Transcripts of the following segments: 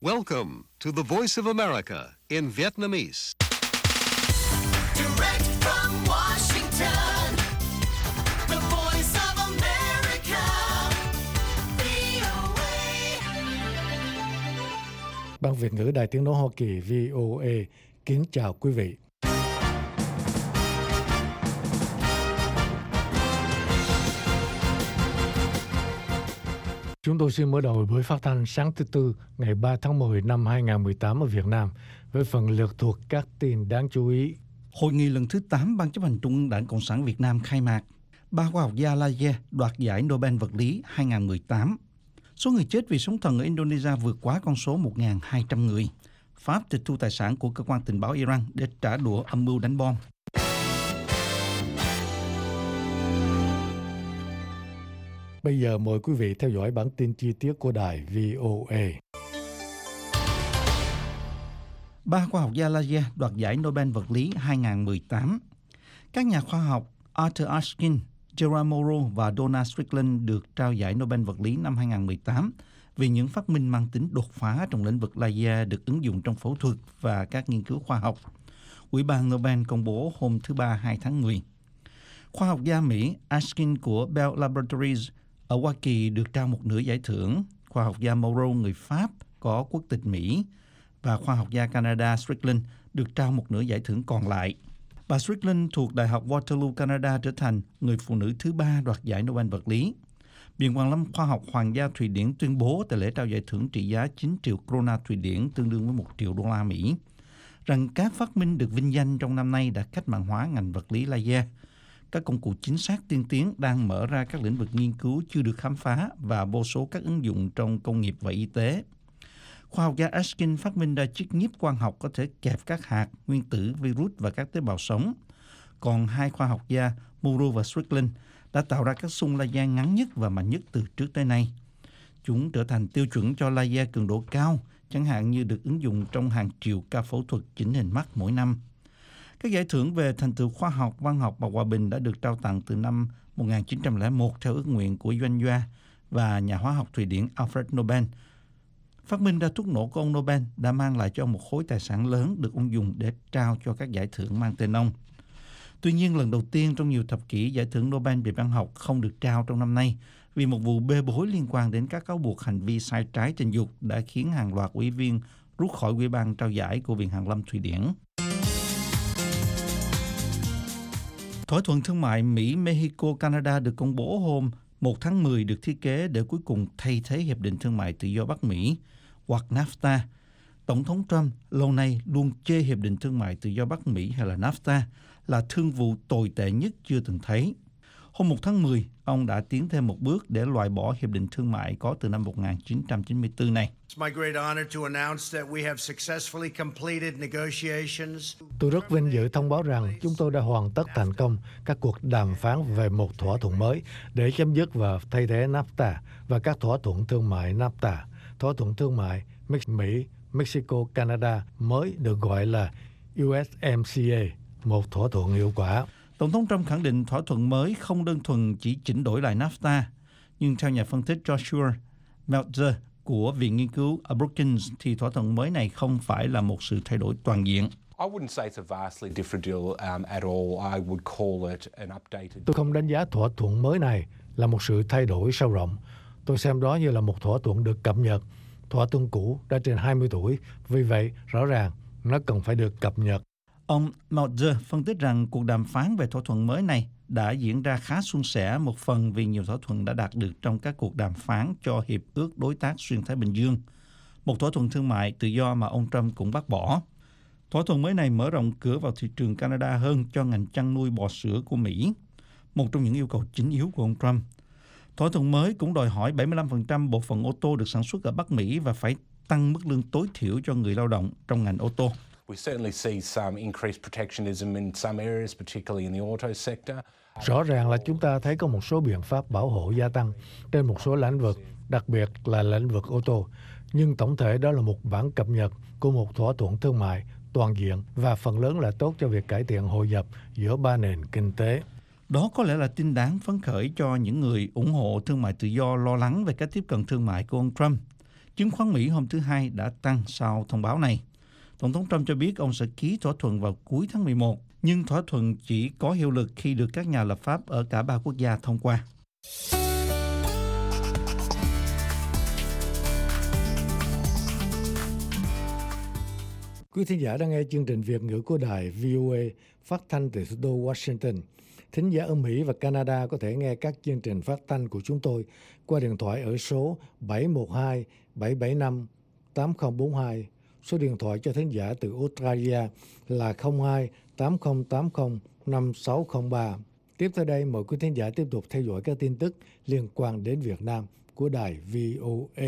Welcome to the Voice of America in Vietnamese. Direct from Washington, the Voice of America, VOA. Ban Việt ngữ Đài Tiếng nói Hoa Kỳ VOA kính chào quý vị. Chúng tôi xin mở đầu buổi phát thanh sáng thứ Tư ngày 3 tháng 10 năm 2018 ở Việt Nam với phần lược thuộc các tin đáng chú ý. Hội nghị lần thứ 8 Ban chấp hành Trung ương Đảng Cộng sản Việt Nam khai mạc. Ba khoa học gia Laie đoạt giải Nobel vật lý 2018. Số người chết vì sóng thần ở Indonesia vượt quá con số 1.200 người. Pháp tịch thu tài sản của cơ quan tình báo Iran để trả đũa âm mưu đánh bom. Bây giờ mời quý vị theo dõi bản tin chi tiết của đài VOA. Ba khoa học gia Laie đoạt giải Nobel vật lý 2018. Các nhà khoa học Arthur Ashkin, Gerard Mourou và Donald Strickland được trao giải Nobel vật lý năm 2018 vì những phát minh mang tính đột phá trong lĩnh vực laser được ứng dụng trong phẫu thuật và các nghiên cứu khoa học. Ủy ban Nobel công bố hôm thứ Ba 2 tháng 10. Khoa học gia Mỹ Ashkin của Bell Laboratories ở Hoa Kỳ được trao một nửa giải thưởng. Khoa học gia Mourou người Pháp có quốc tịch Mỹ và khoa học gia Canada Strickland được trao một nửa giải thưởng còn lại. Bà Strickland thuộc Đại học Waterloo, Canada trở thành người phụ nữ thứ 3 đoạt giải Nobel vật lý. Viện Quản lâm Khoa học Hoàng gia Thụy Điển tuyên bố tại lễ trao giải thưởng trị giá 9 triệu krona Thụy Điển tương đương với 1 triệu đô la Mỹ rằng các phát minh được vinh danh trong năm nay đã cách mạng hóa ngành vật lý laser. Các công cụ chính xác tiên tiến đang mở ra các lĩnh vực nghiên cứu chưa được khám phá và vô số các ứng dụng trong công nghiệp và y tế. Khoa học gia Ashkin phát minh ra chiếc nhíp quang học có thể kẹp các hạt, nguyên tử, virus và các tế bào sống. Còn hai khoa học gia Mourou và Strickland đã tạo ra các xung laser ngắn nhất và mạnh nhất từ trước tới nay. Chúng trở thành tiêu chuẩn cho laser cường độ cao, chẳng hạn như được ứng dụng trong hàng triệu ca phẫu thuật chỉnh hình mắt mỗi năm. Các giải thưởng về thành tựu khoa học, văn học và hòa bình đã được trao tặng từ năm 1901 theo ước nguyện của Doanh Gia và nhà hóa học Thụy Điển Alfred Nobel. Phát minh ra thuốc nổ của ông Nobel đã mang lại cho ông một khối tài sản lớn được ông dùng để trao cho các giải thưởng mang tên ông. Tuy nhiên, lần đầu tiên trong nhiều thập kỷ, giải thưởng Nobel về văn học không được trao trong năm nay vì một vụ bê bối liên quan đến các cáo buộc hành vi sai trái tình dục đã khiến hàng loạt ủy viên rút khỏi Ủy ban trao giải của Viện Hàn lâm Thụy Điển. Thỏa thuận thương mại Mỹ-Mexico-Canada được công bố hôm 1 tháng 10 được thiết kế để cuối cùng thay thế Hiệp định Thương mại Tự do Bắc Mỹ hoặc NAFTA. Tổng thống Trump lâu nay luôn chê Hiệp định Thương mại Tự do Bắc Mỹ hay là NAFTA là thương vụ tồi tệ nhất chưa từng thấy. Hôm 1 tháng 10, ông đã tiến thêm một bước để loại bỏ Hiệp định Thương mại có từ năm 1994 này. Tôi rất vinh dự thông báo rằng chúng tôi đã hoàn tất thành công các cuộc đàm phán về một thỏa thuận mới để chấm dứt và thay thế NAFTA và các thỏa thuận thương mại NAFTA. Thỏa thuận thương mại Mỹ, Mexico, Canada mới được gọi là USMCA, một thỏa thuận hiệu quả. Tổng thống Trump khẳng định thỏa thuận mới không đơn thuần chỉ chỉnh đổi lại NAFTA, nhưng theo nhà phân tích Joshua Meltzer của Viện Nghiên cứu Brookings thì thỏa thuận mới này không phải là một sự thay đổi toàn diện. Tôi không đánh giá thỏa thuận mới này là một sự thay đổi sâu rộng. Tôi xem đó như là một thỏa thuận được cập nhật. Thỏa thuận cũ đã trên 20 tuổi, vì vậy rõ ràng nó cần phải được cập nhật. Ông Meltzer phân tích rằng cuộc đàm phán về thỏa thuận mới này đã diễn ra khá suôn sẻ, một phần vì nhiều thỏa thuận đã đạt được trong các cuộc đàm phán cho Hiệp ước Đối tác Xuyên Thái Bình Dương, một thỏa thuận thương mại tự do mà ông Trump cũng bác bỏ. Thỏa thuận mới này mở rộng cửa vào thị trường Canada hơn cho ngành chăn nuôi bò sữa của Mỹ, một trong những yêu cầu chính yếu của ông Trump. Thỏa thuận mới cũng đòi hỏi 75% bộ phận ô tô được sản xuất ở Bắc Mỹ và phải tăng mức lương tối thiểu cho người lao động trong ngành ô tô. Rõ ràng là chúng ta thấy có một số biện pháp bảo hộ gia tăng trên một số lĩnh vực, đặc biệt là lĩnh vực ô tô. Nhưng tổng thể đó là một bản cập nhật của một thỏa thuận thương mại toàn diện và phần lớn là tốt cho việc cải thiện hội nhập giữa ba nền kinh tế. Đó có lẽ là tin đáng phấn khởi cho những người ủng hộ thương mại tự do lo lắng về cách tiếp cận thương mại của ông Trump. Chứng khoán Mỹ hôm thứ Hai đã tăng sau thông báo này. Tổng thống Trump cho biết ông sẽ ký thỏa thuận vào cuối tháng 11, nhưng thỏa thuận chỉ có hiệu lực khi được các nhà lập pháp ở cả ba quốc gia thông qua. Quý thính giả đang nghe chương trình Việt ngữ của đài VOA phát thanh từ thủ đô Washington. Thính giả ở Mỹ và Canada có thể nghe các chương trình phát thanh của chúng tôi qua điện thoại ở số 712 775 8042. Số điện thoại cho thính giả từ Australia là 02 8080 5603. Tiếp theo đây, mời quý thính giả tiếp tục theo dõi các tin tức liên quan đến Việt Nam của đài VOA.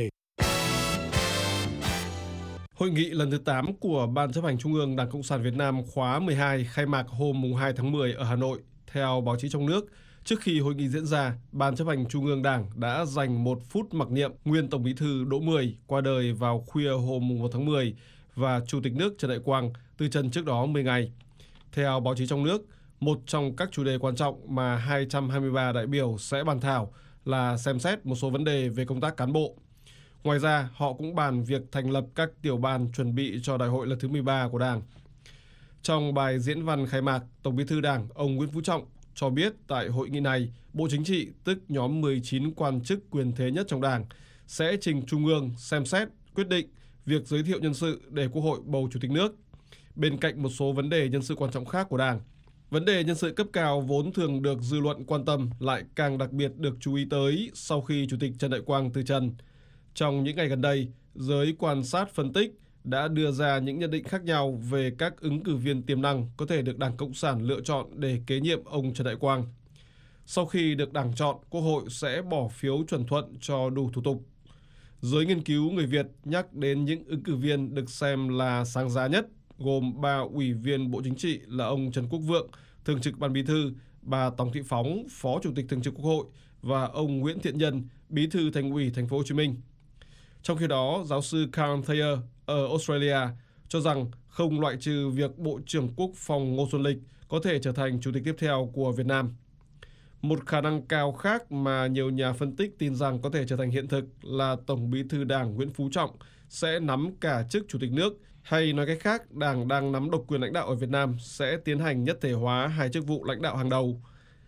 Hội nghị lần thứ 8 của Ban chấp hành Trung ương Đảng Cộng sản Việt Nam khóa 12 khai mạc hôm 2 tháng 10 ở Hà Nội. Theo báo chí trong nước, trước khi hội nghị diễn ra, Ban chấp hành Trung ương Đảng đã dành 1 phút mặc niệm nguyên Tổng Bí thư Đỗ Mười qua đời vào khuya hôm 1 tháng 10 và Chủ tịch nước Trần Đại Quang từ trần trước đó 10 ngày. Theo báo chí trong nước, một trong các chủ đề quan trọng mà 223 đại biểu sẽ bàn thảo là xem xét một số vấn đề về công tác cán bộ. Ngoài ra, họ cũng bàn việc thành lập các tiểu ban chuẩn bị cho đại hội lần thứ 13 của Đảng. Trong bài diễn văn khai mạc, Tổng Bí thư Đảng ông Nguyễn Phú Trọng cho biết tại hội nghị này, Bộ Chính trị, tức nhóm 19 quan chức quyền thế nhất trong Đảng, sẽ trình Trung ương xem xét, quyết định việc giới thiệu nhân sự để Quốc hội bầu Chủ tịch nước, bên cạnh một số vấn đề nhân sự quan trọng khác của Đảng. Vấn đề nhân sự cấp cao vốn thường được dư luận quan tâm lại càng đặc biệt được chú ý tới sau khi Chủ tịch Trần Đại Quang từ trần. Trong những ngày gần đây, giới quan sát phân tích đã đưa ra những nhận định khác nhau về các ứng cử viên tiềm năng có thể được Đảng Cộng sản lựa chọn để kế nhiệm ông Trần Đại Quang. Sau khi được Đảng chọn, Quốc hội sẽ bỏ phiếu chuẩn thuận cho đủ thủ tục. Giới nghiên cứu người Việt nhắc đến những ứng cử viên được xem là sáng giá nhất, gồm 3 ủy viên Bộ Chính trị là ông Trần Quốc Vượng, Thường trực Ban Bí thư, bà Tòng Thị Phóng, Phó Chủ tịch Thường trực Quốc hội và ông Nguyễn Thiện Nhân, Bí thư Thành ủy Thành phố Hồ Chí Minh. Trong khi đó, giáo sư Carl Thayer ở Australia cho rằng không loại trừ việc Bộ trưởng Quốc phòng Ngô Xuân Lịch có thể trở thành Chủ tịch tiếp theo của Việt Nam. Một khả năng cao khác mà nhiều nhà phân tích tin rằng có thể trở thành hiện thực là Tổng Bí thư Đảng Nguyễn Phú Trọng sẽ nắm cả chức Chủ tịch nước, hay nói cách khác, Đảng đang nắm độc quyền lãnh đạo ở Việt Nam sẽ tiến hành nhất thể hóa 2 chức vụ lãnh đạo hàng đầu.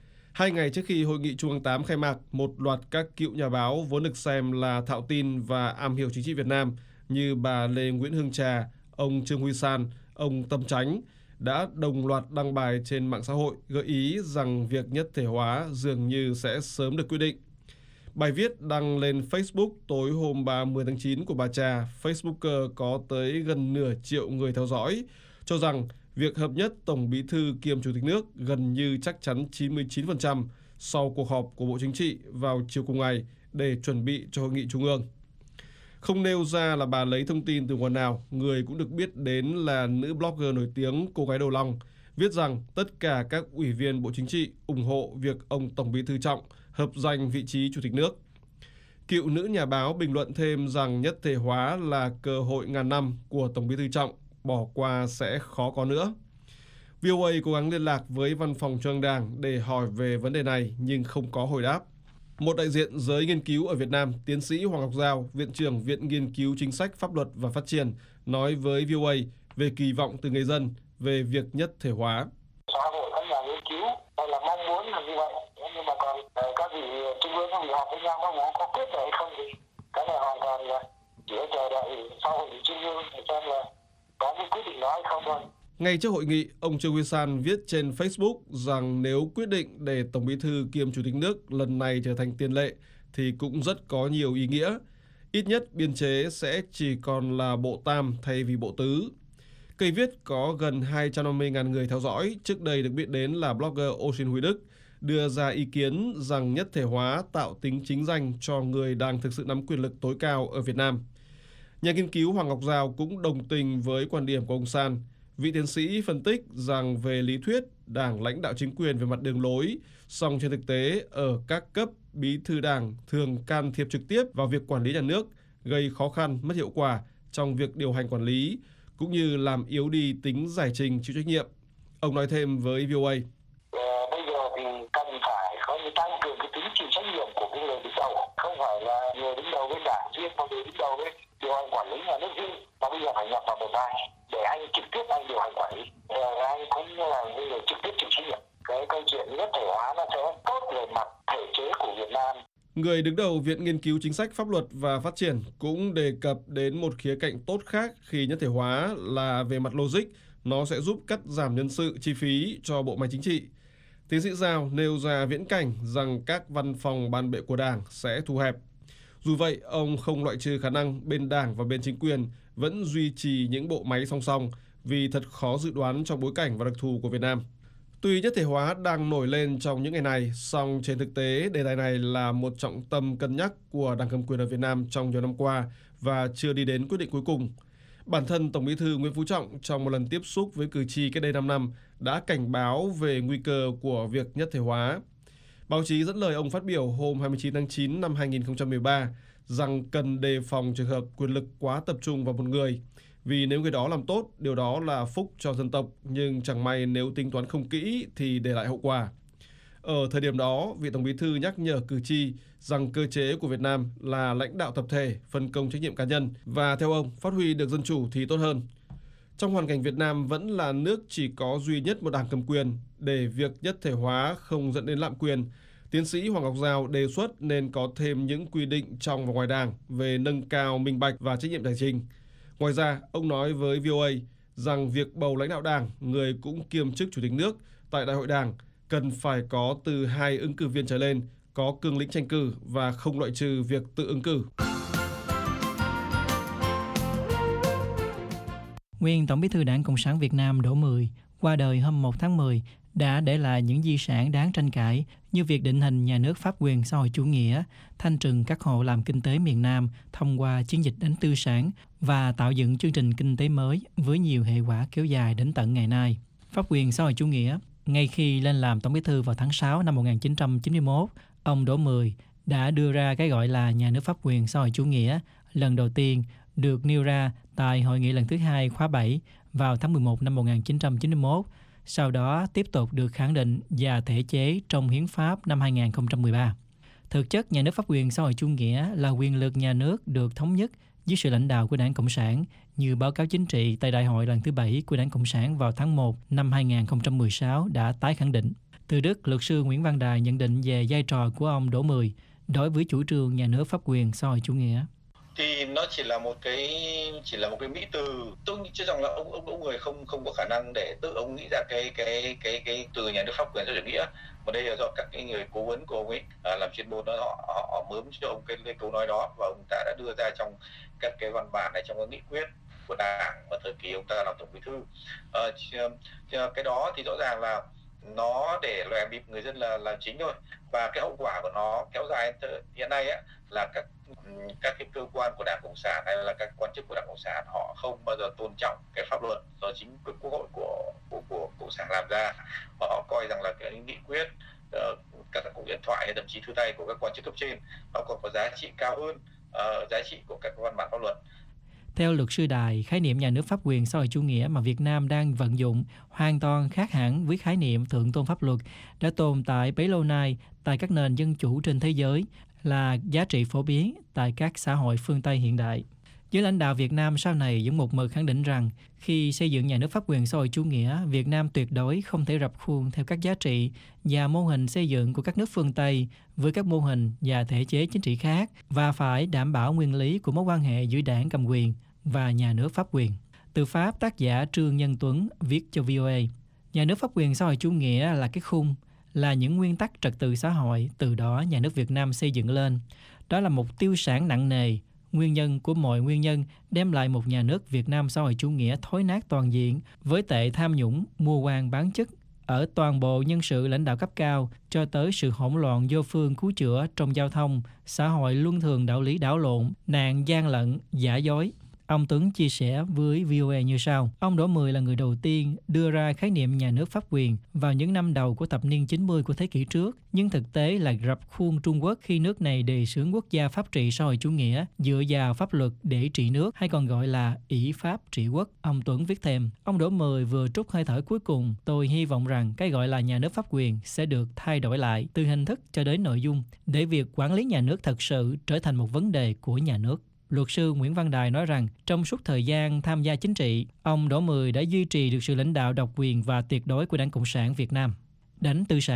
2 ngày trước khi Hội nghị Trung ương 8 khai mạc, một loạt các cựu nhà báo vốn được xem là thạo tin và am hiểu chính trị Việt Nam như bà Lê Nguyễn Hương Trà, ông Trương Huy San, ông Tâm Chánh đã đồng loạt đăng bài trên mạng xã hội gợi ý rằng việc nhất thể hóa dường như sẽ sớm được quyết định. Bài viết đăng lên Facebook tối hôm 30 tháng 9 của bà Trà, Facebooker có tới gần nửa triệu người theo dõi, cho rằng việc hợp nhất Tổng Bí thư kiêm Chủ tịch nước gần như chắc chắn 99% sau cuộc họp của Bộ Chính trị vào chiều cùng ngày để chuẩn bị cho Hội nghị Trung ương. Không nêu ra là bà lấy thông tin từ nguồn nào, người cũng được biết đến là nữ blogger nổi tiếng Cô Gái Đầu Long, viết rằng tất cả các ủy viên Bộ Chính trị ủng hộ việc ông Tổng Bí thư Trọng hợp giành vị trí Chủ tịch nước. Cựu nữ nhà báo bình luận thêm rằng nhất thể hóa là cơ hội ngàn năm của Tổng Bí thư Trọng, bỏ qua sẽ khó có nữa. VOA cố gắng liên lạc với Văn phòng Trung ương Đảng để hỏi về vấn đề này nhưng không có hồi đáp. Một đại diện giới nghiên cứu ở Việt Nam, tiến sĩ Hoàng Ngọc Giao, Viện trưởng Viện Nghiên cứu Chính sách Pháp luật và Phát triển, nói với VOA về kỳ vọng từ người dân về việc nhất thể hóa. Xã hội các nhà nghiên cứu hay là mong muốn là như vậy, nhưng mà còn các vị trung ương các vị họp với nhau có quyết được hay không thì cái này hoàn toàn là chỉ chờ đợi sau hội nghị trung ương để xem là có cái quyết định đó hay không thôi. Ngay trước hội nghị, ông Trương Huy San viết trên Facebook rằng nếu quyết định để Tổng Bí thư kiêm Chủ tịch nước lần này trở thành tiền lệ thì cũng rất có nhiều ý nghĩa. Ít nhất biên chế sẽ chỉ còn là bộ tam thay vì bộ tứ. Cây viết có gần 250.000 người theo dõi, trước đây được biết đến là blogger Ocean Huy Đức, đưa ra ý kiến rằng nhất thể hóa tạo tính chính danh cho người đang thực sự nắm quyền lực tối cao ở Việt Nam. Nhà nghiên cứu Hoàng Ngọc Giao cũng đồng tình với quan điểm của ông San. Vị tiến sĩ phân tích rằng về lý thuyết, Đảng lãnh đạo chính quyền về mặt đường lối, song trên thực tế ở các cấp bí thư Đảng thường can thiệp trực tiếp vào việc quản lý nhà nước, gây khó khăn, mất hiệu quả trong việc điều hành quản lý, cũng như làm yếu đi tính giải trình chịu trách nhiệm. Ông nói thêm với VOA. Bây giờ thì cần phải có những tăng cường cái tính chịu trách nhiệm của cái người đứng đầu, không phải là người đứng đầu bên Đảng riêng mà người đứng đầu bên Người đứng đầu Viện Nghiên cứu Chính sách Pháp luật và Phát triển cũng đề cập đến một khía cạnh tốt khác khi nhất thể hóa là về mặt logic, nó sẽ giúp cắt giảm nhân sự, chi phí cho bộ máy chính trị. Tiến sĩ Giao nêu ra viễn cảnh rằng các văn phòng ban bệ của Đảng sẽ thu hẹp. Dù vậy, ông không loại trừ khả năng bên Đảng và bên chính quyền vẫn duy trì những bộ máy song song vì thật khó dự đoán trong bối cảnh và đặc thù của Việt Nam. Tuy nhất thể hóa đang nổi lên trong những ngày này, song trên thực tế đề tài này là một trọng tâm cân nhắc của Đảng cầm quyền ở Việt Nam trong nhiều năm qua và chưa đi đến quyết định cuối cùng. Bản thân Tổng Bí thư Nguyễn Phú Trọng trong một lần tiếp xúc với cử tri cách đây 5 năm đã cảnh báo về nguy cơ của việc nhất thể hóa. Báo chí dẫn lời ông phát biểu hôm 29 tháng 9 năm 2013 rằng cần đề phòng trường hợp quyền lực quá tập trung vào một người. Vì nếu người đó làm tốt, điều đó là phúc cho dân tộc, nhưng chẳng may nếu tính toán không kỹ thì để lại hậu quả. Ở thời điểm đó, vị Tổng Bí thư nhắc nhở cử tri rằng cơ chế của Việt Nam là lãnh đạo tập thể, phân công trách nhiệm cá nhân và theo ông, phát huy được dân chủ thì tốt hơn. Trong hoàn cảnh Việt Nam vẫn là nước chỉ có duy nhất một đảng cầm quyền, để việc nhất thể hóa không dẫn đến lạm quyền, tiến sĩ Hoàng Ngọc Giao đề xuất nên có thêm những quy định trong và ngoài đảng về nâng cao minh bạch và trách nhiệm tài chính. Ngoài ra, ông nói với VOA rằng việc bầu lãnh đạo đảng, người cũng kiêm chức chủ tịch nước tại đại hội đảng cần phải có từ 2 ứng cử viên trở lên, có cương lĩnh tranh cử và không loại trừ việc tự ứng cử. Nguyên Tổng Bí thư Đảng Cộng sản Việt Nam Đỗ Mười qua đời hôm 1 tháng 10 đã để lại những di sản đáng tranh cãi như việc định hình nhà nước pháp quyền xã hội chủ nghĩa, thanh trừng các hộ làm kinh tế miền Nam thông qua chiến dịch đánh tư sản và tạo dựng chương trình kinh tế mới với nhiều hệ quả kéo dài đến tận ngày nay. Pháp quyền xã hội chủ nghĩa, ngay khi lên làm Tổng Bí thư vào tháng 6 năm 1991, ông Đỗ Mười đã đưa ra cái gọi là nhà nước pháp quyền xã hội chủ nghĩa lần đầu tiên được nêu ra tại hội nghị lần thứ 2 khóa 7 vào tháng 11 năm 1991, sau đó tiếp tục được khẳng định và thể chế trong Hiến pháp năm 2013. Thực chất, nhà nước pháp quyền xã hội chủ nghĩa là quyền lực nhà nước được thống nhất dưới sự lãnh đạo của Đảng Cộng sản, như báo cáo chính trị tại Đại hội lần thứ 7 của Đảng Cộng sản vào tháng 1 năm 2016 đã tái khẳng định. Từ Đức, luật sư Nguyễn Văn Đài nhận định về vai trò của ông Đỗ Mười đối với chủ trương nhà nước pháp quyền xã hội chủ nghĩa. Thì nó chỉ là một cái mỹ từ. Tôi nghĩ rằng là ông Đỗ Mười không có khả năng để tự ông nghĩ ra cái từ nhà nước pháp quyền xã hội chủ nghĩa, mà đây là do các cái người cố vấn của ông ấy làm chuyên môn đó, họ mớm cho ông cái câu nói đó, và ông ta đã đưa ra trong các cái văn bản này, trong cái nghị quyết của Đảng mà thời kỳ ông ta làm Tổng Bí thư. Cái đó thì rõ ràng là nó để lòe bịp người dân là chính thôi, và cái hậu quả của nó kéo dài hiện nay á, là các cái cơ quan của Đảng Cộng sản hay là các quan chức của Đảng Cộng sản họ không bao giờ tôn trọng cái pháp luật do chính quốc hội của Cộng sản làm ra, mà họ coi rằng là cái nghị quyết, các cuộc điện thoại hay thậm chí thư tay của các quan chức cấp trên nó còn có giá trị cao hơn giá trị của các văn bản pháp luật. Theo luật sư Đài, khái niệm nhà nước pháp quyền xã hội chủ nghĩa mà Việt Nam đang vận dụng hoàn toàn khác hẳn với khái niệm thượng tôn pháp luật đã tồn tại bấy lâu nay tại các nền dân chủ trên thế giới, là giá trị phổ biến tại các xã hội phương Tây hiện đại. Giới lãnh đạo Việt Nam sau này vẫn một mực khẳng định rằng khi xây dựng nhà nước pháp quyền xã hội chủ nghĩa, Việt Nam tuyệt đối không thể rập khuôn theo các giá trị và mô hình xây dựng của các nước phương Tây với các mô hình và thể chế chính trị khác, và phải đảm bảo nguyên lý của mối quan hệ giữa đảng cầm quyền và nhà nước pháp quyền. Từ Pháp, tác giả Trương Nhân Tuấn viết cho VOA, nhà nước pháp quyền xã hội chủ nghĩa là cái khung, là những nguyên tắc trật tự xã hội từ đó nhà nước Việt Nam xây dựng lên. Đó là một tiêu sản nặng nề, nguyên nhân của mọi nguyên nhân đem lại một nhà nước Việt Nam xã hội chủ nghĩa thối nát toàn diện, với tệ tham nhũng, mua quan bán chức ở toàn bộ nhân sự lãnh đạo cấp cao, cho tới sự hỗn loạn vô phương cứu chữa trong giao thông, xã hội luân thường đạo lý đảo lộn, nạn gian lận, giả dối. Ông Tuấn chia sẻ với VOA như sau. Ông Đỗ Mười là người đầu tiên đưa ra khái niệm nhà nước pháp quyền vào những năm đầu của thập niên 90 của thế kỷ trước, nhưng thực tế là rập khuôn Trung Quốc khi nước này đề xướng quốc gia pháp trị xã hội chủ nghĩa dựa vào pháp luật để trị nước, hay còn gọi là ỷ pháp trị quốc. Ông Tuấn viết thêm, ông Đỗ Mười vừa trút hơi thở cuối cùng. Tôi hy vọng rằng cái gọi là nhà nước pháp quyền sẽ được thay đổi lại từ hình thức cho đến nội dung, để việc quản lý nhà nước thật sự trở thành một vấn đề của nhà nước. Luật sư Nguyễn Văn Đài nói rằng trong suốt thời gian tham gia chính trị, ông Đỗ Mười đã duy trì được sự lãnh đạo độc quyền và tuyệt đối của Đảng Cộng sản Việt Nam. Đánh tư sản,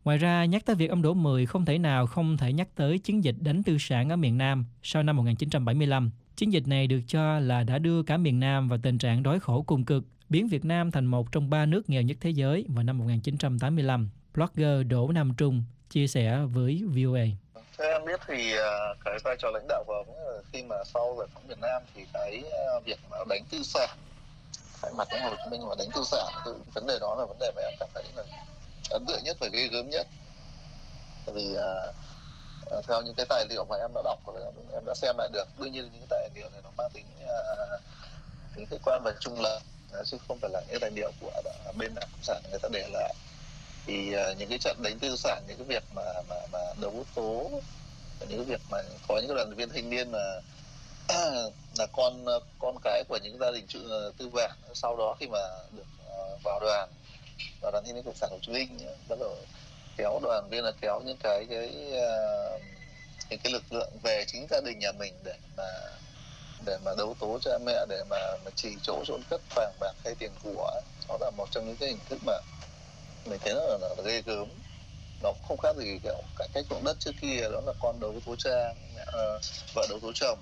Ngoài ra, nhắc tới việc ông Đỗ Mười không thể nào không thể nhắc tới chiến dịch đánh tư sản ở miền Nam sau năm 1975. Chiến dịch này được cho là đã đưa cả miền Nam vào tình trạng đói khổ cùng cực, biến Việt Nam thành một trong 3 nước nghèo nhất thế giới vào năm 1985. Blogger Đỗ Nam Trung chia sẻ với VOA. Theo em biết thì cái vai trò lãnh đạo của ông khi mà sau giải phóng miền Nam thì cái việc mà đánh tư sản, thay mặt của Hồ Chí Minh mà đánh tư sản, vấn đề đó là vấn đề mà em cảm thấy là ấn tượng nhất và ghê gớm nhất. Vì theo những cái tài liệu mà em đã đọc và em đã xem lại được, đương nhiên những cái tài liệu này nó mang tính khách quan và trung lập, chứ không phải là những tài liệu của bên Đảng Cộng sản người ta để lại. Thì những cái trận đánh tư sản, những cái việc mà đấu tố, những cái việc mà có những đoàn viên thanh niên mà là con cái của những gia đình tư vạn, sau đó khi mà được vào đoàn thanh niên Cộng sản Hồ Chí Minh bắt đầu kéo đoàn viên, là kéo những cái lực lượng về chính gia đình nhà mình để mà đấu tố cha mẹ, để mà chỉ chỗ chôn cất vàng bạc hay tiền của. Đó là một trong những cái hình thức mà mình thấy là ghê gớm. Nó không khác gì kiểu cải cách ruộng đất trước kia, đó là con đấu tố cha, vợ đấu tố chồng,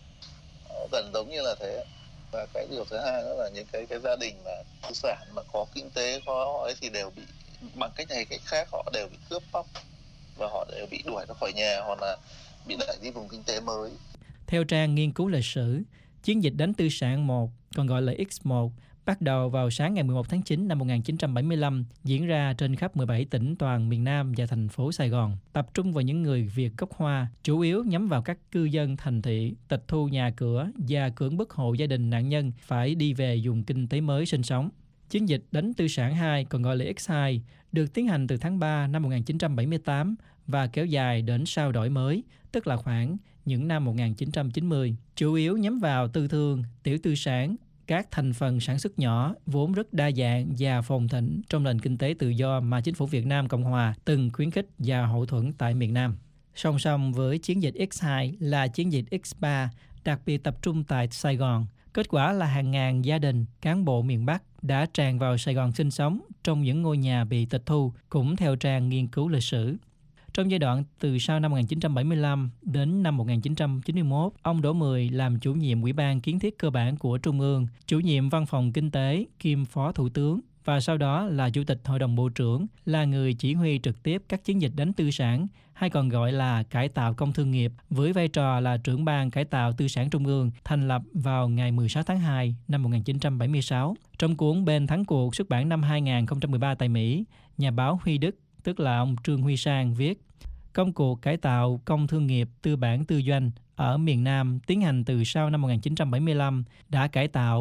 nó gần giống như là thế. Và cái điều thứ hai đó là những cái gia đình mà tư sản mà có kinh tế có ấy thì đều bị bằng cách này cách khác, họ đều bị cướp bóc và họ đều bị đuổi ra khỏi nhà hoặc là bị đẩy đi vùng kinh tế mới. Theo trang nghiên cứu lịch sử, chiến dịch đánh tư sản 1, còn gọi là X1, bắt đầu vào sáng ngày 11 tháng 9 năm 1975, diễn ra trên khắp 17 tỉnh toàn miền Nam và thành phố Sài Gòn, tập trung vào những người Việt gốc Hoa, chủ yếu nhắm vào các cư dân thành thị, tịch thu nhà cửa và cưỡng bức hộ gia đình nạn nhân phải đi về vùng kinh tế mới sinh sống. Chiến dịch đánh tư sản 2, còn gọi là X2, được tiến hành từ tháng 3 năm 1978 và kéo dài đến sau đổi mới, tức là khoảng những năm 1990, chủ yếu nhắm vào tư thương, tiểu tư sản, các thành phần sản xuất nhỏ vốn rất đa dạng và phồn thịnh trong nền kinh tế tự do mà chính phủ Việt Nam Cộng Hòa từng khuyến khích và hậu thuẫn tại miền Nam. Song song với chiến dịch X2 là chiến dịch X3, đặc biệt tập trung tại Sài Gòn. Kết quả là hàng ngàn gia đình, cán bộ miền Bắc đã tràn vào Sài Gòn sinh sống trong những ngôi nhà bị tịch thu, cũng theo trang nghiên cứu lịch sử. Trong giai đoạn từ sau năm 1975 đến năm 1991, ông Đỗ Mười làm chủ nhiệm Ủy ban Kiến thiết Cơ bản của Trung ương, chủ nhiệm Văn phòng Kinh tế, kiêm Phó Thủ tướng và sau đó là Chủ tịch Hội đồng Bộ trưởng, là người chỉ huy trực tiếp các chiến dịch đánh tư sản, hay còn gọi là cải tạo công thương nghiệp, với vai trò là trưởng ban cải tạo tư sản Trung ương, thành lập vào ngày 16 tháng 2 năm 1976. Trong cuốn Bên thắng cuộc xuất bản năm 2013 tại Mỹ, nhà báo Huy Đức, tức là ông Trương Huy Sang, viết: công cuộc cải tạo công thương nghiệp tư bản tư doanh ở miền Nam tiến hành từ sau năm 1975 đã cải tạo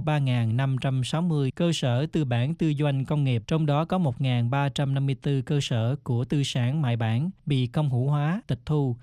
3.560 cơ sở tư bản tư doanh công nghiệp, trong đó có 1.354 cơ sở của tư sản mại bản bị công hữu hóa, tịch thu,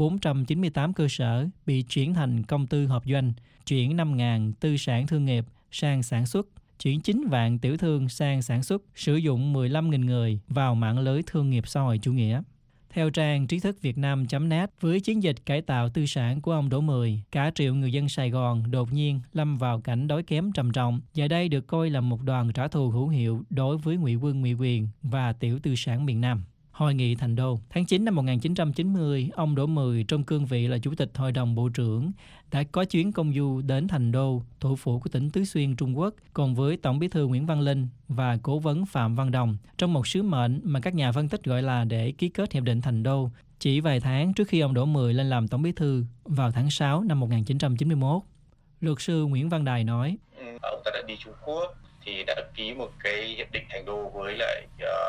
498 cơ sở bị chuyển thành công tư hợp doanh, chuyển 5.000 tư sản thương nghiệp sang sản xuất, chuyển 9 vạn tiểu thương sang sản xuất, sử dụng 15.000 người vào mạng lưới thương nghiệp xã hội chủ nghĩa. Theo trang trí thức Việt Nam.net, với chiến dịch cải tạo tư sản của ông Đỗ Mười, cả triệu người dân Sài Gòn đột nhiên lâm vào cảnh đói kém trầm trọng, và đây được coi là một đòn trả thù hữu hiệu đối với ngụy quân ngụy quyền và tiểu tư sản miền Nam. Hội nghị Thành Đô. Tháng 9 năm 1990, ông Đỗ Mười trong cương vị là Chủ tịch Hội đồng Bộ trưởng đã có chuyến công du đến Thành Đô, thủ phủ của tỉnh Tứ Xuyên, Trung Quốc, cùng với Tổng bí thư Nguyễn Văn Linh và Cố vấn Phạm Văn Đồng, trong một sứ mệnh mà các nhà phân tích gọi là để ký kết Hiệp định Thành Đô, chỉ vài tháng trước khi ông Đỗ Mười lên làm Tổng bí thư vào tháng 6 năm 1991. Luật sư Nguyễn Văn Đài nói: Ông ta đã đi Trung Quốc thì đã ký một cái hiệp định Thành Đô với lại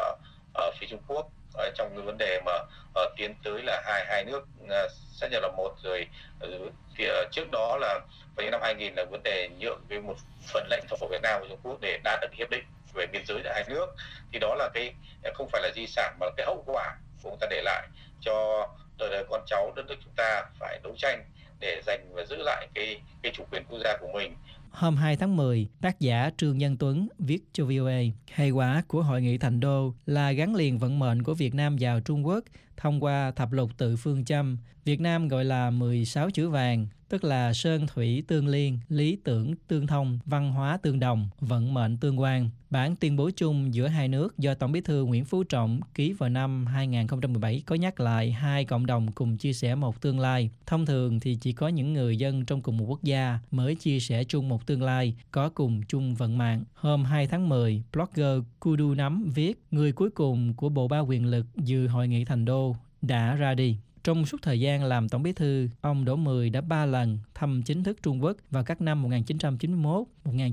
ở phía Trung Quốc, trong cái vấn đề mà tiến tới là hai nước sát nhập là một rồi. Thì trước đó là vào năm 2000 là vấn đề nhượng cái một phần lãnh thổ của Việt Nam và Trung Quốc để đạt được hiệp định về biên giới giữa hai nước. Thì đó là cái không phải là di sản mà là cái hậu quả của ông ta để lại cho đời con cháu đất nước chúng ta phải đấu tranh để giành và giữ lại cái chủ quyền quốc gia của mình. Hôm 2 tháng 10, tác giả Trương Nhân Tuấn viết cho VOA, hệ quả của Hội nghị Thành Đô là gắn liền vận mệnh của Việt Nam vào Trung Quốc thông qua thập lục tự phương châm, Việt Nam gọi là 16 chữ vàng, tức là sơn thủy tương liên, lý tưởng tương thông, văn hóa tương đồng, vận mệnh tương quan. Bản tuyên bố chung giữa hai nước do Tổng Bí thư Nguyễn Phú Trọng ký vào năm 2017 có nhắc lại hai cộng đồng cùng chia sẻ một tương lai. Thông thường thì chỉ có những người dân trong cùng một quốc gia mới chia sẻ chung một tương lai, có cùng chung vận mạng. Hôm 2 tháng 10, blogger Kudu Nắm viết, người cuối cùng của bộ ba quyền lực dự hội nghị Thành Đô đã ra đi. Trong suốt thời gian làm Tổng Bí thư, ông Đỗ Mười đã 3 lần thăm chính thức Trung Quốc vào các năm 1991,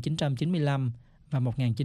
1995 và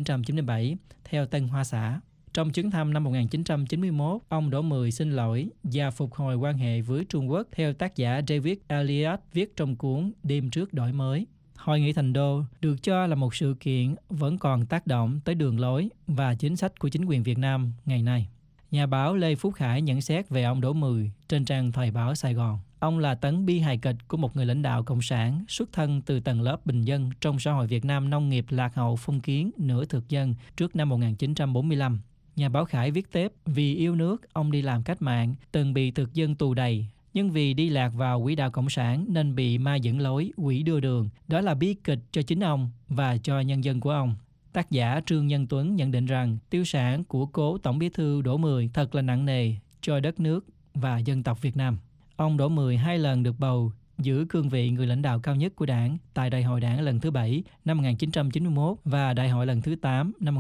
1997 theo Tân Hoa Xã. Trong chuyến thăm năm 1991, ông Đỗ Mười xin lỗi và phục hồi quan hệ với Trung Quốc theo tác giả David Elliott viết trong cuốn Đêm trước đổi mới. Hội nghị Thành Đô được cho là một sự kiện vẫn còn tác động tới đường lối và chính sách của chính quyền Việt Nam ngày nay. Nhà báo Lê Phú Khải nhận xét về ông Đỗ Mười trên trang Thời báo Sài Gòn. Ông là tấn bi hài kịch của một người lãnh đạo cộng sản xuất thân từ tầng lớp bình dân trong xã hội Việt Nam nông nghiệp lạc hậu phong kiến nửa thực dân trước năm 1945. Nhà báo Khải viết tiếp, vì yêu nước, ông đi làm cách mạng, từng bị thực dân tù đầy, nhưng vì đi lạc vào quỹ đạo cộng sản nên bị ma dẫn lối, quỷ đưa đường. Đó là bi kịch cho chính ông và cho nhân dân của ông. Tác giả Trương Nhân Tuấn nhận định rằng tiêu sản của cố Tổng Bí thư Đỗ Mười thật là nặng nề cho đất nước và dân tộc Việt Nam. Ông Đỗ Mười 2 lần được bầu giữ cương vị người lãnh đạo cao nhất của Đảng tại Đại hội Đảng lần thứ 7 năm 1991 và Đại hội lần thứ 8 năm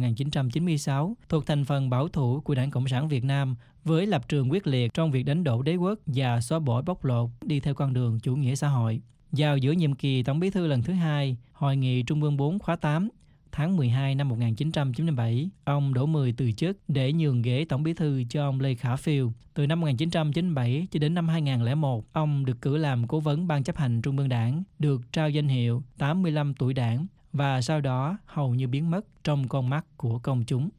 1996 thuộc thành phần bảo thủ của Đảng Cộng sản Việt Nam với lập trường quyết liệt trong việc đánh đổ đế quốc và xóa bỏ bóc lột đi theo con đường chủ nghĩa xã hội. Vào giữa nhiệm kỳ Tổng Bí thư lần thứ 2, Hội nghị Trung ương 4 khóa 8, tháng 12 năm 1997, ông Đỗ Mười từ chức để nhường ghế Tổng Bí thư cho ông Lê Khả Phiêu. Từ năm 1997 cho đến năm 2001, ông được cử làm cố vấn Ban chấp hành Trung ương Đảng, được trao danh hiệu 85 tuổi Đảng và sau đó hầu như biến mất trong con mắt của công chúng.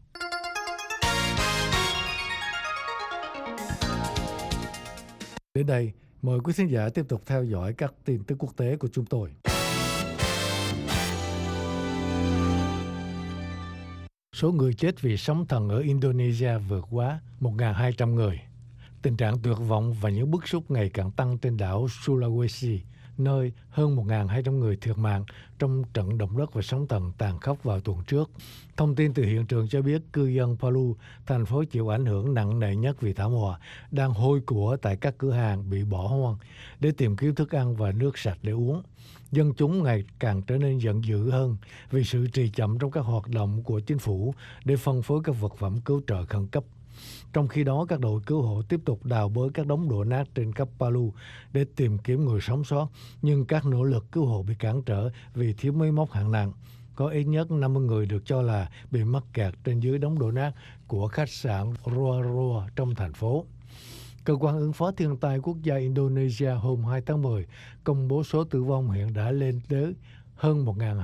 Đến đây, mời quý khán giả tiếp tục theo dõi các tin tức quốc tế của chúng tôi. Số người chết vì sóng thần ở Indonesia vượt quá 1.200 người. Tình trạng tuyệt vọng và những bức xúc ngày càng tăng trên đảo Sulawesi, nơi hơn 1.200 người thiệt mạng trong trận động đất và sóng thần tàn khốc vào tuần trước. Thông tin từ hiện trường cho biết cư dân Palu, thành phố chịu ảnh hưởng nặng nề nhất vì thảm họa, đang hôi của tại các cửa hàng bị bỏ hoang để tìm kiếm thức ăn và nước sạch để uống. Dân chúng ngày càng trở nên giận dữ hơn vì sự trì chậm trong các hoạt động của chính phủ để phân phối các vật phẩm cứu trợ khẩn cấp. Trong khi đó, các đội cứu hộ tiếp tục đào bới các đống đổ nát trên khắp Palu để tìm kiếm người sống sót, nhưng các nỗ lực cứu hộ bị cản trở vì thiếu máy móc hạng nặng. Có ít nhất 50 người được cho là bị mắc kẹt trên dưới đống đổ nát của khách sạn Roa Roa trong thành phố. Cơ quan ứng phó thiên tai quốc gia Indonesia hôm 2 tháng 10 công bố số tử vong hiện đã lên tới hơn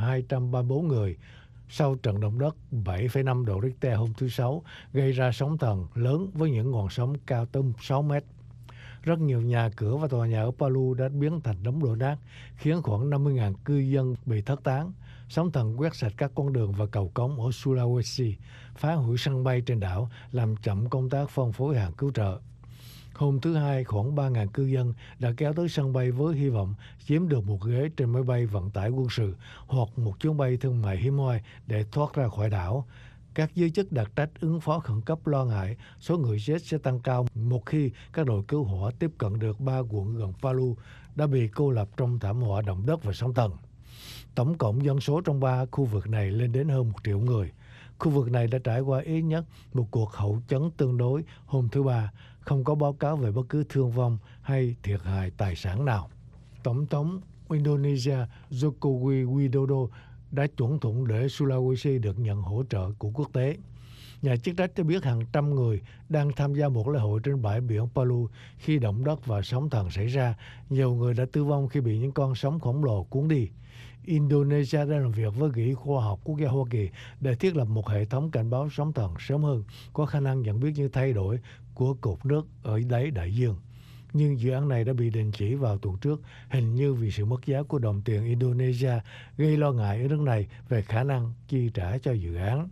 1.234 người sau trận động đất 7,5 độ Richter hôm thứ Sáu gây ra sóng thần lớn với những ngọn sóng cao tới 6 mét. Rất nhiều nhà cửa và tòa nhà ở Palu đã biến thành đống đổ nát, khiến khoảng 50.000 cư dân bị thất tán. Sóng thần quét sạch các con đường và cầu cống ở Sulawesi, phá hủy sân bay trên đảo, làm chậm công tác phân phối hàng cứu trợ. Hôm thứ Hai, khoảng 3.000 cư dân đã kéo tới sân bay với hy vọng chiếm được một ghế trên máy bay vận tải quân sự hoặc một chuyến bay thương mại hiếm hoi để thoát ra khỏi đảo. Các giới chức đặc trách ứng phó khẩn cấp lo ngại số người chết sẽ tăng cao một khi các đội cứu hỏa tiếp cận được 3 quận gần Palu đã bị cô lập trong thảm họa động đất và sóng thần. Tổng cộng dân số trong 3 khu vực này lên đến hơn 1 triệu người. Khu vực này đã trải qua ít nhất một cuộc hậu chấn tương đối hôm thứ Ba, không có báo cáo về bất cứ thương vong hay thiệt hại tài sản nào. Tổng thống Indonesia Joko Widodo đã chuẩn thuận để Sulawesi được nhận hỗ trợ của quốc tế. Nhà chức trách cho biết hàng trăm người đang tham gia một lễ hội trên bãi biển Palu khi động đất và sóng thần xảy ra. Nhiều người đã tử vong khi bị những con sóng khổng lồ cuốn đi. Indonesia đang làm việc với quỹ khoa học quốc gia Hoa Kỳ để thiết lập một hệ thống cảnh báo sóng thần sớm hơn, có khả năng nhận biết những thay đổi của cột nước ở đáy đại dương. Nhưng dự án này đã bị đình chỉ vào tuần trước, hình như vì sự mất giá của đồng tiền Indonesia gây lo ngại ở nước này về khả năng chi trả cho dự án.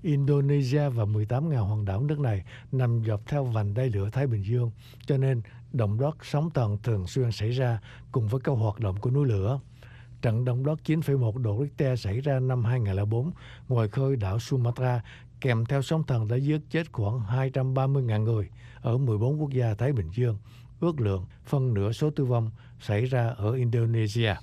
Indonesia và 18.000 hòn đảo nước này nằm dọc theo vành đai lửa Thái Bình Dương, cho nên động đất sóng thần thường xuyên xảy ra cùng với các hoạt động của núi lửa. Trận động đất 9,1 độ Richter xảy ra năm 2004 ngoài khơi đảo Sumatra, kèm theo sóng thần đã giết chết khoảng 230.000 người ở 14 quốc gia Thái Bình Dương. Ước lượng phân nửa số tử vong xảy ra ở Indonesia.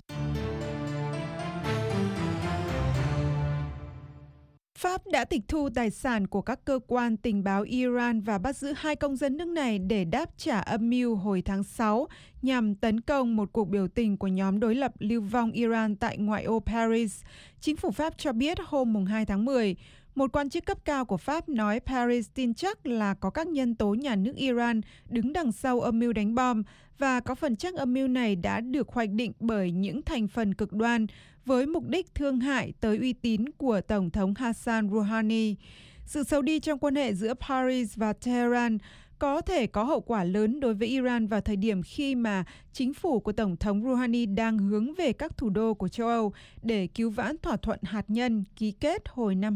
Pháp đã tịch thu tài sản của các cơ quan tình báo Iran và bắt giữ 2 công dân nước này để đáp trả âm mưu hồi tháng 6 nhằm tấn công một cuộc biểu tình của nhóm đối lập lưu vong Iran tại ngoại ô Paris. Chính phủ Pháp cho biết hôm 2 tháng 10, một quan chức cấp cao của Pháp nói Paris tin chắc là có các nhân tố nhà nước Iran đứng đằng sau âm mưu đánh bom và có phần chắc âm mưu này đã được hoạch định bởi những thành phần cực đoan với mục đích thương hại tới uy tín của Tổng thống Hassan Rouhani. Sự xấu đi trong quan hệ giữa Paris và Tehran có thể có hậu quả lớn đối với Iran vào thời điểm khi mà chính phủ của Tổng thống Rouhani đang hướng về các thủ đô của châu Âu để cứu vãn thỏa thuận hạt nhân ký kết hồi năm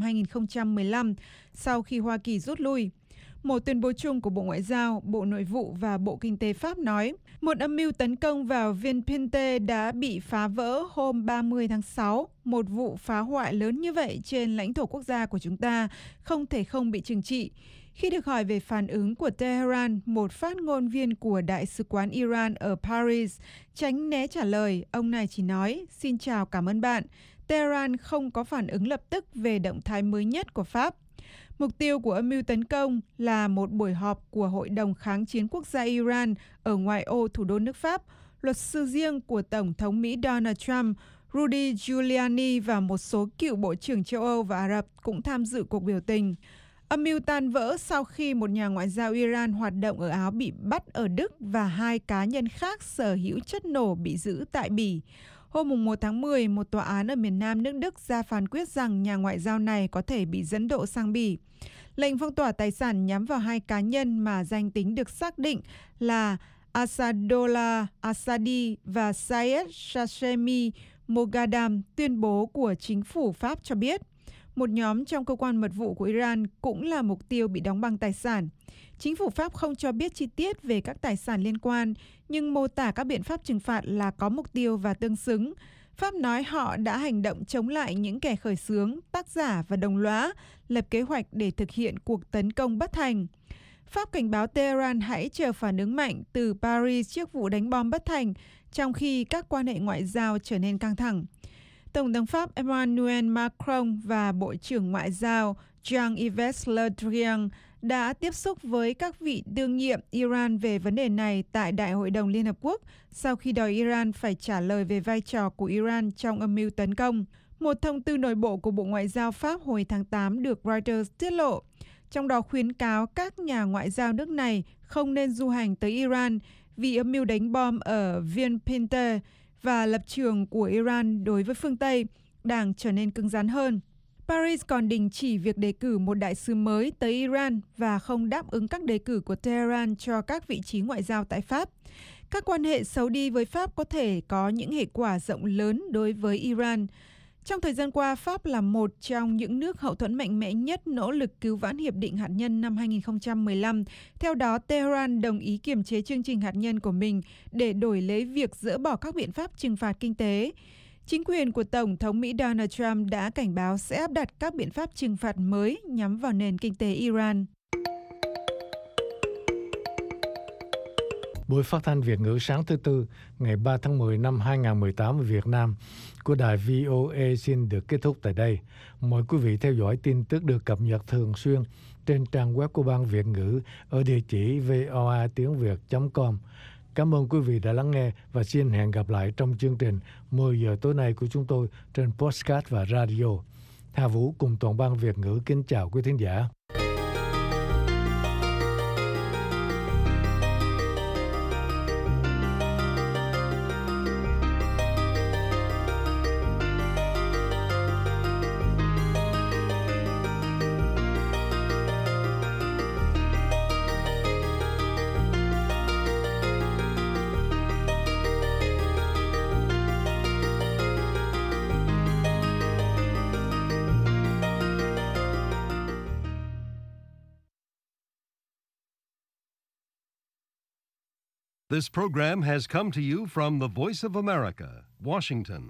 2015 sau khi Hoa Kỳ rút lui. Một tuyên bố chung của Bộ Ngoại giao, Bộ Nội vụ và Bộ Kinh tế Pháp nói, một âm mưu tấn công vào Villepinte đã bị phá vỡ hôm 30 tháng 6. Một vụ phá hoại lớn như vậy trên lãnh thổ quốc gia của chúng ta không thể không bị trừng trị. Khi được hỏi về phản ứng của Tehran, một phát ngôn viên của Đại sứ quán Iran ở Paris tránh né trả lời, ông này chỉ nói, xin chào cảm ơn bạn. Tehran không có phản ứng lập tức về động thái mới nhất của Pháp. Mục tiêu của âm mưu tấn công là một buổi họp của Hội đồng Kháng chiến Quốc gia Iran ở ngoại ô thủ đô nước Pháp. Luật sư riêng của Tổng thống Mỹ Donald Trump, Rudy Giuliani và một số cựu bộ trưởng châu Âu và Ả Rập cũng tham dự cuộc biểu tình. Âm mưu tan vỡ sau khi một nhà ngoại giao Iran hoạt động ở Áo bị bắt ở Đức và 2 cá nhân khác sở hữu chất nổ bị giữ tại Bỉ. Hôm 1 tháng 10, một tòa án ở miền Nam nước Đức ra phán quyết rằng nhà ngoại giao này có thể bị dẫn độ sang Bỉ. Lệnh phong tỏa tài sản nhắm vào 2 cá nhân mà danh tính được xác định là Asadollah Assadi và Sayed Shashemi Moghadam, tuyên bố của chính phủ Pháp cho biết. Một nhóm trong cơ quan mật vụ của Iran cũng là mục tiêu bị đóng băng tài sản. Chính phủ Pháp không cho biết chi tiết về các tài sản liên quan, nhưng mô tả các biện pháp trừng phạt là có mục tiêu và tương xứng. Pháp nói họ đã hành động chống lại những kẻ khởi xướng, tác giả và đồng lõa, lập kế hoạch để thực hiện cuộc tấn công bất thành. Pháp cảnh báo Tehran hãy chờ phản ứng mạnh từ Paris trước vụ đánh bom bất thành, trong khi các quan hệ ngoại giao trở nên căng thẳng. Tổng thống Pháp Emmanuel Macron và Bộ trưởng Ngoại giao Jean-Yves Le Drian đã tiếp xúc với các vị đương nhiệm Iran về vấn đề này tại Đại hội đồng Liên Hợp Quốc sau khi đòi Iran phải trả lời về vai trò của Iran trong âm mưu tấn công. Một thông tư nội bộ của Bộ Ngoại giao Pháp hồi tháng 8 được Reuters tiết lộ, trong đó khuyến cáo các nhà ngoại giao nước này không nên du hành tới Iran vì âm mưu đánh bom ở Villepinte và lập trường của Iran đối với phương Tây đang trở nên cứng rắn hơn. Paris còn đình chỉ việc đề cử một đại sứ mới tới Iran và không đáp ứng các đề cử của Tehran cho các vị trí ngoại giao tại Pháp. Các quan hệ xấu đi với Pháp có thể có những hệ quả rộng lớn đối với Iran. Trong thời gian qua, Pháp là một trong những nước hậu thuẫn mạnh mẽ nhất nỗ lực cứu vãn hiệp định hạt nhân năm 2015. Theo đó, Tehran đồng ý kiềm chế chương trình hạt nhân của mình để đổi lấy việc dỡ bỏ các biện pháp trừng phạt kinh tế. Chính quyền của Tổng thống Mỹ Donald Trump đã cảnh báo sẽ áp đặt các biện pháp trừng phạt mới nhắm vào nền kinh tế Iran. Buổi phát thanh Việt ngữ sáng thứ Tư, ngày 3 tháng 10 năm 2018 ở Việt Nam của đài VOA xin được kết thúc tại đây. Mời quý vị theo dõi tin tức được cập nhật thường xuyên trên trang web của Ban Việt ngữ ở địa chỉ voatiengviet.com. Cảm ơn quý vị đã lắng nghe và xin hẹn gặp lại trong chương trình 10 giờ tối nay của chúng tôi trên podcast và radio. Hà Vũ cùng toàn ban Việt ngữ kính chào quý thính giả. This program has come to you from the Voice of America, Washington.